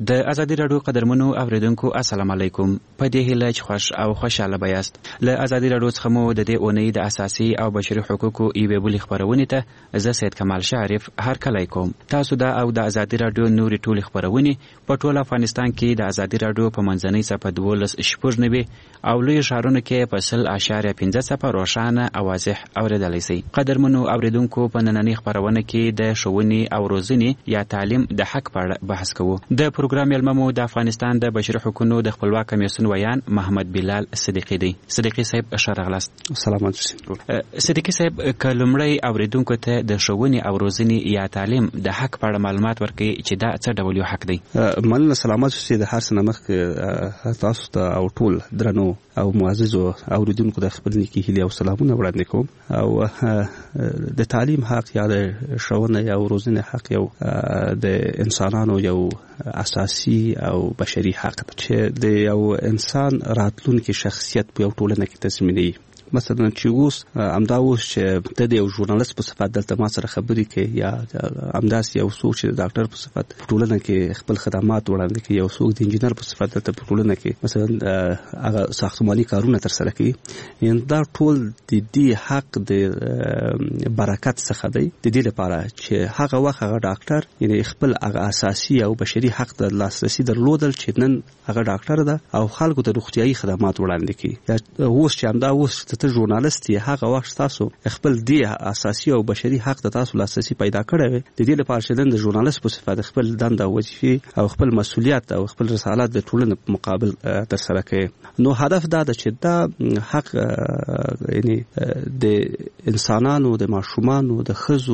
د ازادي راډیو قدرمنو اوریدونکو السلام علیکم. په دې هیله چې خوش او خوشاله بیاست. له ازادي راډیو څخه مو د دې اونۍ د اساسي او بشري حقوقو ایوه بلی خبرونه ته زه سید کمال شریف هر کله کوم. تاسو دا او د ازادي راډیو نوري ټولي خبرونه په ټول افغانستان کې د ازادي راډیو په منځنۍ صفحه 12.9 او لوی شهرونو کې په 0.15 صفحه روښانه او واضح اوریدلای شئ. قدرمنو اوریدونکو په نننۍ خبرونه کې د ښوونې او روزنې یا تعلیم د حق په اړه بحث کوو. د پروګرام یلممو د افغانستان د بشري حقوقو د خپلواک کمیسیون ویان محمد بلال صدیقی دی. صدیقی صاحب شرغلاست. سلام علیکم. صدیقی صاحب کلمړی اوریدونکو ته د ښوونې او روزنې یا تعلیم د حق په اړه معلومات ورکړي چې دا څه ډول یو حق دی. مننه. سلامات اوسئ. د هر څه نه مخکې تاسو ته او ټول درنو او معززو اوریدونکو د خپل نیکی هیلې او سلامونه وړاندې کوم. او د تعلیم حق یا د ښوونې او روزنې حق یو د انسانانو یو اساسي او بشري حق ده چې د یو انسان راتلونکي شخصیت په یو ټولنه کې تضمینوي. مثلا چې اوس چې د یو ژورنالیست په صفت دلته ما سره خبرې کوي یا همداسې یو څوک چې د ډاکټر په صفت په ټولنه کې خپل خدمات وړاندې کوي، یو څوک د انجینر په صفت دلته په ټولنه کې مثلا هغه ساختماني کارونه ترسره کوي، یعنې دا ټول د دې حق د برکت څخه دی. د دې لپاره چې هغه وخت هغه ډاکټر یعنې خپل هغه اساسي او بشري حق د لاسرسي درلودل چې نن هغه ډاکټر ده او خلکو ته روغتیایي خدمات وړاندې کوي. اوس چې همدا اوس ته ژورنالیست یې هغه وخت تاسو خپل دی اساسي او بشري حق د تاسو لاسرسي پیدا کړی وي. د دې لپاره چې د ژورنالیست په صفت خپل دنده وظیفې او خپل مسؤلیت او خپل رسالت د ټولنې په مقابل ترسره کوي. نو هدف دا ده چې دا حق یعنی د انسانانو د ماشومانو د ښځو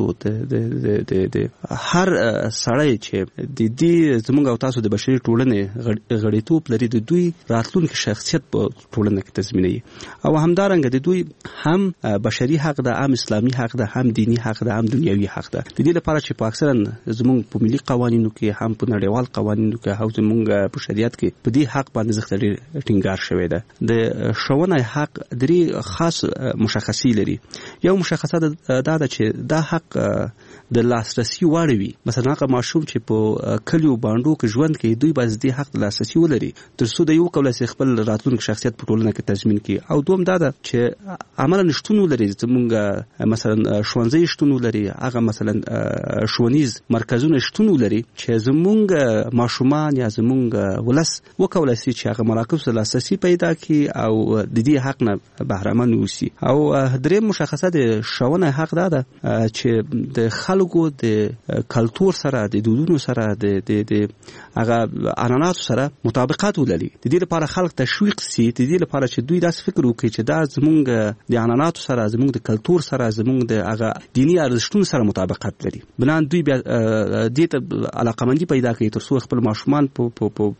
د هر سړی چې د دې زموږ او تاسو د بشري ټولنې غړیتوب لري د دوی راتلونکي شخصیت په ټولنه کې تضمینوي. او همدارنګه د دوی هم بشري حق ده، هم اسلامي حق ده، هم دینی حق ده، هم دنیوي حق ده. د دې لپاره چې په اکثرا زموږ په ملي قوانینو کې هم په نړیوال قوانینو کې او زموږ په شریعت کې په دې حق باندې ځکه ټینګار شوی ده. د ښوونې حق درې خاص مشخصي لري. یو مشخصه دا ده چې دا حق د لاسرسي وړ وي. مثلا هغه ماشوم چې په کلیو باندې کې ژوند کوي دوی باید د حق لاسرسي ولري تر څو د یو کولای خپل راتلونکي شخصیت په ټولنه کې تضمین کړي. او دوم دا ده چې عملاً شتون ولري، زمونږ مثلا ښوونځي شتون ولري، هغه مثلا ښوونیز مرکزونه شتون ولري چې زمونږ ماشومان یا زمونږ ولس وکولای شي چې هغه مراکز ته لاسرسي پیدا کړي او د دې حق نه بهرمن اوسي. او دریم مشخصه د ښوونې حق دا ده چې د خلکو د کلتور سره د دودونو سره د هغه عنعناتو سره مطابقت ولري. د دې لپاره خلک تشویق سي، د دې لپاره چې دوی داسې فکر وکړي چې دا زمونږ د عنعناتو سره، زمونږ د کلتور سره، زمونږ د هغه دینی ارزښتونو سره مطابقت لري. بنان دوی بیا دې ته علاقمندي پیدا کوي تر څو خپل ماشومان په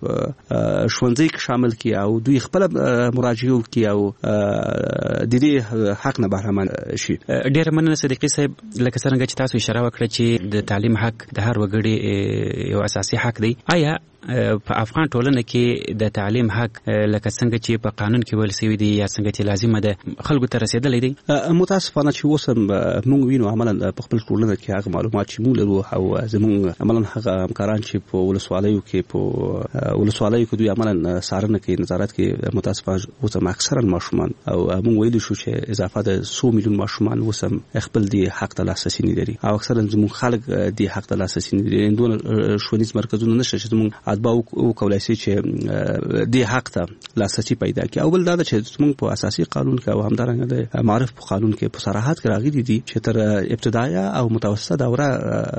ښوونځي کې شامل کړي او دوی خپل مراجعه وکړي او د دې حق نه بهرمن شي. ډېر مننه صدیقي صاحب. لکه څنګه چې تاسو اشاره وکړه چې د تعلیم حق د هر وګړي یو اساسي حق دی، آیا په افغان ټولنه کې د تعلیم حق لکه څنګه چې په قانون کې ویل شوی دی یا څنګه چې لازمه ده خلکو ته رسیدلی دی؟ متاسفانه چې اوس موږ وینو عملاً په خپل ټولنه کې هغه معلومات چې موږ لرو او زموږ عملاً هغه همکاران چې په ولسوالیو کې دوی عملاً څارنه کوي، نظارت کوي، متاسفانه اوس هم اکثرا ماشومان او موږ ویلی شو چې اضافه د 100 میلیون ماشومان اوس هم خپل دی حق ته لاسرسي نه لري او اکثرا زموږ خلک دی حق ته لاسرسي نه لري. دوه ښوونیز مرکزونه نشته چې زموږ اتباع وکولای شي چې د حق ته لاسرسي پیدا کړي. او بل دا چې موږ په اساسي قانون کې او همدارنګه د معرف په قانون کې په صراحت کې راغلي دي چې تر ابتدایي او متوسطه دوره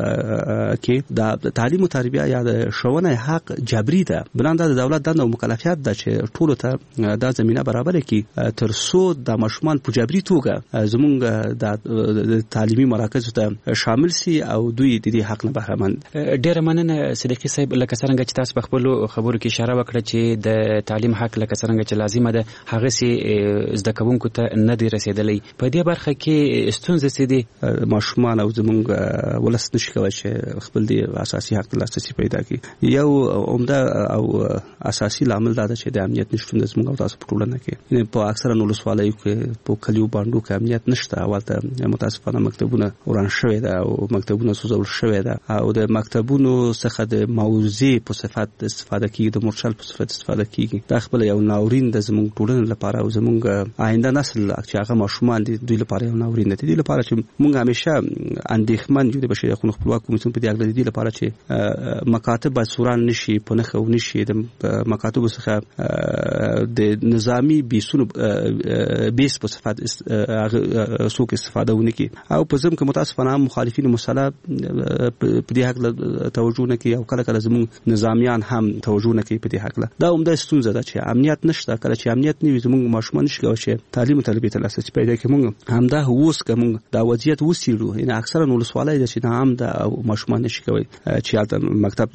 کې د تعلیم او تربیه یا د ښوونې حق جبري ده. بلان د دولت دنده او مکلفیت ده چې ټول ته دا زمينه برابر کړي تر څو د ماشومان په جبري توګه زموږ د تعلیمي مراکز ته شامل سي او دوی د دې حق نه بهرمن. ډېر مننه صدیقي صاحب. لکه څنګه چې تاسو په خپل خبرو کې اشاره وکړه چې د تعلیم حق لکه څنګه چې لازمه ده هغه سي زده کوونکو ته نه دی رسیدلی. په دې برخه کې ستونزې څه دي؟ ماشومان او زموږ ولس نشي کولی چې خپل دی اساسي حق ته لاسرسي پیدا کړي. یو عمده او اساسي لامل دا ده چې د امنیت نشتون زموږ او تاسو په ټولنه کې په اکثره ولسوالیو کې په کلیو باندې کې امنیت نشته. اولته متاسفانه مکتبونه وران شوي ده او مکتبونه سوځول شوي ده او د مکتبونو څخه د موضوع په استفاده کیږي د مورچل په صفت استفاده کیږي دا خپل یو ناورین د زموږ ټولنې لپاره او زموږ آینده نسل چې هغه ماشومان دي دوی لپاره یو ناورین دی لپاره چې موږ همیشه اندېښمن یو د بشري حقوقو خپلواک کمیسیون په دې اړه د دې لپاره چې مکاتب سوران نشي په نخ او نشي د مکاتب څخه د نظامی بیسونو بیس په صفات سوق استفاده ونکي او په ځم کې متاسفانه مخالفین مسله په دې حق توجه نه کوي او کله کله زموږ نظامیان هم توجه نه کوي په دې حق دا عمده ستونزه ده چې امنیت نشته کله چې امنیت نه وي زموږ ماشومان نشي کوي چې تعلیم طلبي تر لاسه پیدا کوي موږ همدا اوس کوم دا وضعیت وسیلو ان اکثرا ولسوالۍ د شنام د ماشومان نشي کوي چې د مکتب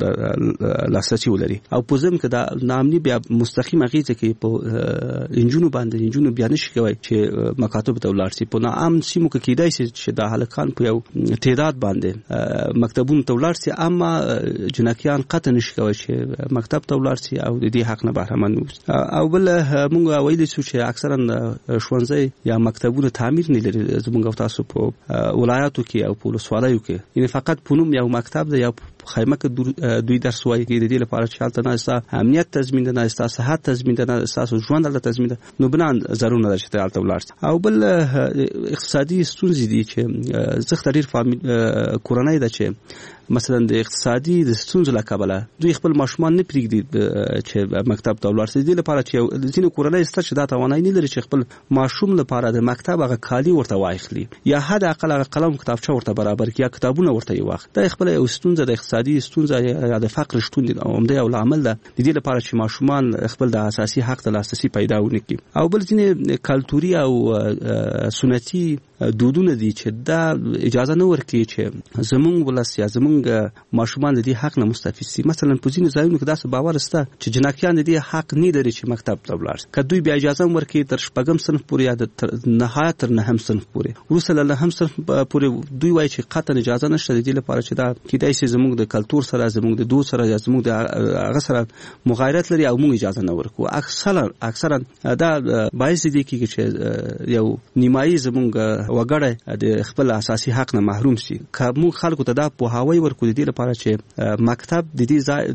لاسرسي ولري او په ځم کې دا نامني بیا مستقیم اغیزه کوي په انجونو باندې بیا نشي کوي چې مکاتب ته ولاړ شي په عام سیمو کې کېدای شي چې د هلکان په یو تعداد باندې مکتبونو ته ولاړ شي اما جنکیان قطع نشي کوي چې مکتب ته ولاړ شي او د دې حق نه بهرمن او بل موږ ویل چې اکثرا ښوونځي یا مکتبونه تعمیر نه لري زموږ تاسو په ولایاتو کې او په ولسوالیو کې یعنی فقط پونم یو مکتب دی یا خیمه کې دوی درس وایي د دې لپاره چې حالت نه است امنیت تضمین نه است صحت تضمین نه است ژوند له تضمین نو بنان ضرور نه شته حالت ولارت او بل اقتصادي ستونزې دي چې زخ تغیر کورنۍ ده چې مثلا د اقتصادي د ستونزو له کبله دوی خپل ماشومان نه پریږدي چې مکتب ته ولاړ شي د لپاره چې ځینې کورنۍ ست چې دا توانایي نه لري چې خپل ماشوم لپاره د مکتب هغه کالي ورته واخلي یا حد اقل هغه قلم کتابچه ورته برابر کړي یا کتابونه ورته یوخت دا خپل یو ستونزه د اقتصادي ستونزه یا د فقر شتون دي عمده او عمل ده د دې لپاره چې ماشومان خپل د اساسي حق د لاسرسي پیدا ونکړي او بل ځینې کلتوري او سنتي دودونه دي چې دا اجازه نه ورکړي چې زمونږ ولس یا زمونږ ماشومان د دې حق نه مستفید شي مثلا په ځینو ځایونو کې داسې باور شته چې جنکیان د دې حق نه لري چې مکتب ته ولاړ شي که دوی بیا اجازه ورکړي تر شپږم صنف پورې یا د نهایت تر نهم صنف پورې وروسته له نهم صنف پورې دوی وایي چې قطعا اجازه نشته د دې لپاره چې دا کیدای شي زمونږ د کلتور سره زمونږ د دود سره یا زمونږ د هغه سره مغایرت لري او موږ اجازه نه ورکو اکثرا دا باعث دي چې یو نیمایي زمونږ وګړی د خپل اساسي حق نه محروم شي که موږ خلکو ته دا پوهاوی ورکو د دې لپاره چې مکتب د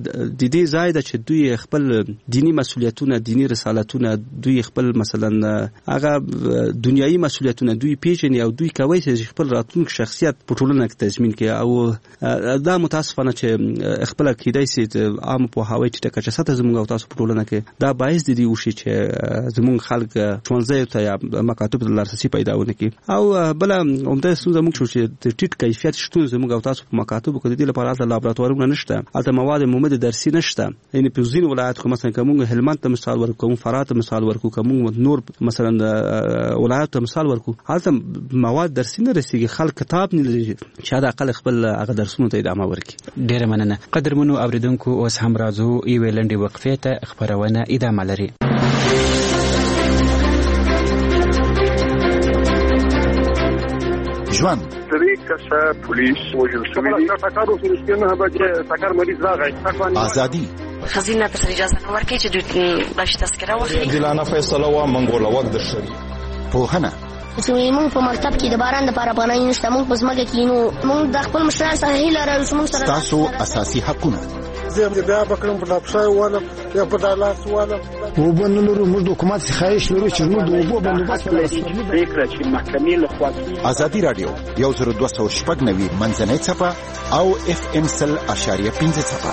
دې ځای د چې دوی خپل دینی مسؤلیتونه دینی رسالتونه دوی خپل مثلا هغه دنیوي مسؤلیتونه دوی پیژني او دوی کوي چې خپل راتلونکي شخصیت په ټولنه کې تضمین کړي او دا متاسفانه چې خپل کېدای شي عام پوهاوی چې ټکه ساته زموږ او تاسو په ټولنه کې دا باعث دي وشي چې زموږ خلک ښوونځي ته یا مکاتب ته لاسرسي پیدا ونکړي او بل عمده ستونزه موږ شو چې د ټیټ کیفیت شتون زموږ او تاسو په مکاتبو کې د دې لپاره د لابراتوارونو نشته البته مواد مومد درسي نشته یعنی په ځینو ولایتو کې مثلا کوم هلمند ته مثال ورکوم فرات ته مثال ورکوم کوم نور مثلا ولایت ته مثال ورکوم البته مواد درسي نه رسیږي خلک کتاب نه لري چې دا اقل خپل هغه درسونو ته ادامه ورکړي ډیره مننه قدرمنو اوریدونکو اوس هم راځو ایوه لنډي وقفه ته خبرونه ادامه لري ژوند کسه پولیس وجل شوی تاکارو فلسطین هغه چې تاکار مریض راغی ازادي خزینه ته اجازه ورکړي چې دوی باش تذکره واخلي دلانه فیصله وا منګول وخت د شری پوهنه چې موږ په مکتب کې د باران لپاره پناه نشته موږ په ځمکه کې نو موږ د خپل مشران سره هیله لرو چې موږ سره تاسو اساسي حقونه زه بیا بکرم په لپسای ولا یا په دالاس ولا وبنلرو موږ د حکومت خواهش لرو چې موږ د وبو بندوبست فکر چې محکمې له خوا ازادي رادیو 1290 منځنۍ صفه او FM 100.5 صفه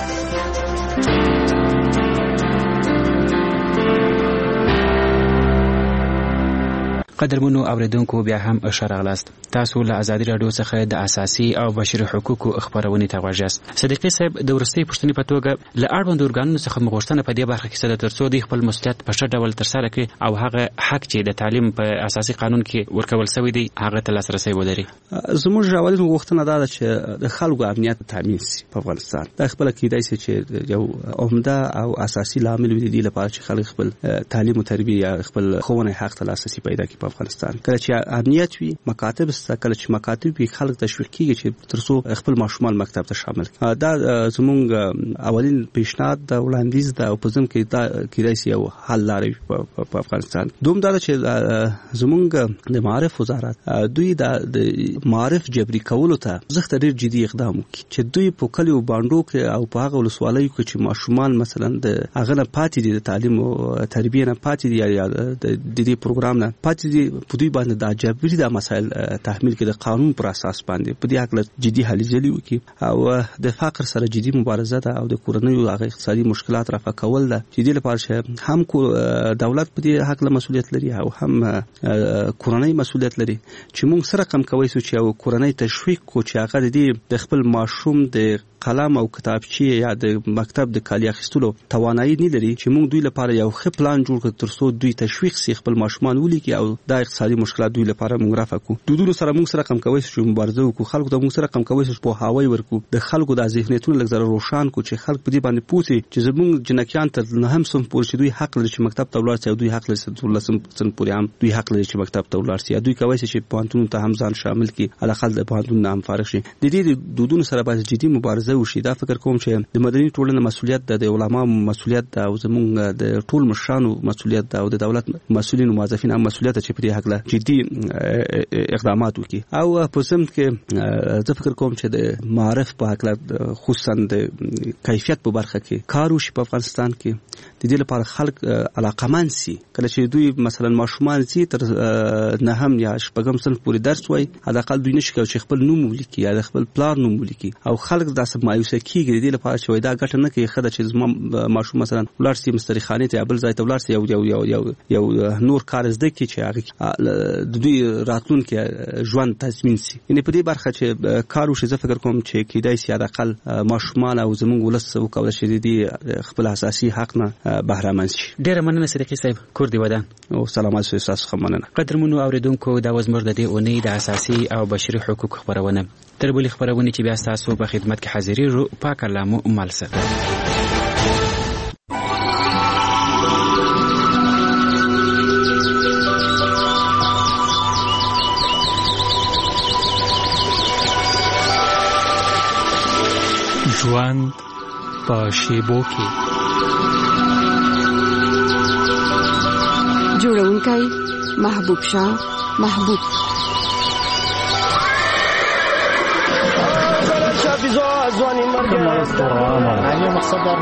قدرمنو اوریدونکو بیا هم اشاره غلاست تاسو له ازادي رادیو څخه د اساسي او بشري حقوقو خبرونه ته غواړئ صدیقي صاحب د ورستي پښتني په توګه له اړوند ارګانونو څخه مغوښتنه په دې برخه کې سره ترڅو د خپل مسؤلیت په ښه ډول ترسره کړي او هغه حق چې د تعلیم په اساسي قانون کې ورکول شوی دی هغه ته لاسرسي ولري زموږ اولین غوښتنه دا ده چې د خلکو امنیت تامین شي په افغانستان دا خپل کېدای شي چې یو عمده او اساسي لامل وي د دې لپاره چې خلک خپل تعلیم او تربیه یا خپل ښوونه حق ته لاسرسي پیدا کړي په افغانستان. کله چې امنیت وي مکاتب سره، کله چې مکاتب وي خلک تشویق کیږي چې ترڅو خپل ماشومان مکتب ته شامل کړي. دا زمونږ اولین پیشنهاد د وړاندیز د اپوزم کې دا کېدای شي یو حل لارې په افغانستان. دوم دا چې زمونږ د معارف وزارت دوی د معارف جبري کولو ته زخت ډېر جدي اقدام وکړي چې دوی په کلیو باندو کې او په هغه ولسوالیو کې چې ماشومان مثلا د هغه نه پاتې دي، د تعلیم او تربیه نه پاتې دي یا د دې پروګرام نه پاتې دي، په دوی باندې د جبري د مسایل تحمیل کې د قانون پر اساس باندې په دې حق جدي هلې ځلې وکړي او د فقر سره جدي مبارزه ده او د کورنیو هغه اقتصادي مشکلات رفع کول ده چې دې لپاره هم دولت په دې حق له مسؤلیت لري او هم کورنۍ مسؤلیت لري چې موږ سره کم کوي چې یو کورنۍ تشویق کو چې هغه دې د خپل ماشوم د قلم او کتابچې یا د مکتب د کالي اخیستلو توانایي نه لري چې موږ دوی لپاره یو ښه پلان جوړ کړو ترڅو دوی تشویق سي خپل ماشومان ولیکي او دا اقتصادي مشکلات دوی لپاره موږ رافع کو. دودونو سره موږ سره کم کوي چې مبارزه وکړو، خلکو ته موږ سره کم کوي چې په هواوی ورکو، د خلکو د ذهنیتونو لږ زره روشان کو چې خلک په دې باندې پوښي چې زموږ جنکیان ته نه هم سم پوښي دوی حق لري چې مکتب ته ولاړ شي، دوی حق لري چې لسم سن پورې هم دوی حق لري چې مکتب ته ولاړ شي، دوی کوي چې پوهنتون ته هم ځان شامل کړي، علاقه د پوهنتون نه هم فارغ شي. د دې دودونو سره باید جدي مبارزه وشي. دا فکر کوم چې د مدني ټولنې مسؤلیت ده، د علماء مسؤلیت ده او زموږ د ټول مشرانو مسؤلیت ده او د دولت مسؤلین او موظفین هم مسؤلیت چې په دې حق له جدي اقدامات وکړي. او په ضمن کې زه فکر کوم چې د معارف په حق له خصوصا د کیفیت په برخه کې کار وشي په افغانستان کې، د دې لپاره خلک علاقمند سي. کله چې دوی مثلا ماشومان سي تر نه هم یا شپږم صنف پورې درس وای، حداقل دوی نشي کوي چې خپل نوم ولیکي یا خپل پلان نوم ولیکي او خلک داسې مایوسه کیږي د دې لپاره چې دا ګټه نه کوي خدای چې زما ماشوم مثلا ولر سي مستری خانه ته بل ځای ته ولر سي یو نور کار زده کی چې هغه د دوی راتلونکي ژوند تضمین سي. یعنی په دې برخه چې کار وشي زه فکر کوم چې کیدای سي حداقل ماشومان او زموږ ولس وکول شي د خپل اساسي حق نه بهره مند شي. ډیره مننه صدیقي صاحب، کور دی ودان او سلامات اوسئ. تاسو مننه. قدرمنو اوریدونکو، دا وزمر د دې اونۍ د اساسي او بشري حقوقو خبرونه. تر بلې خبرونه چې بیا تاسو په خدمت کې حاضرېږو پاک الله مو مال سره. ژوند په شیبو کې. جوړونکی محبوب شاه محبوب. ځواني مرګ علی مصدر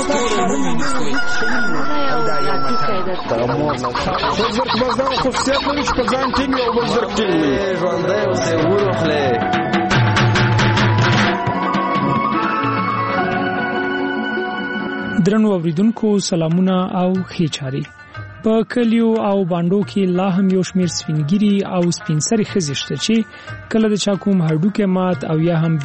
درنو اوریدونکو سلامونه او ښې چارې. په کلیو او باندو کې لا هم یو شمېر سپینګیري او سپینسري ښځې شته چې کله د چا کوم هډوکی مات او یا هم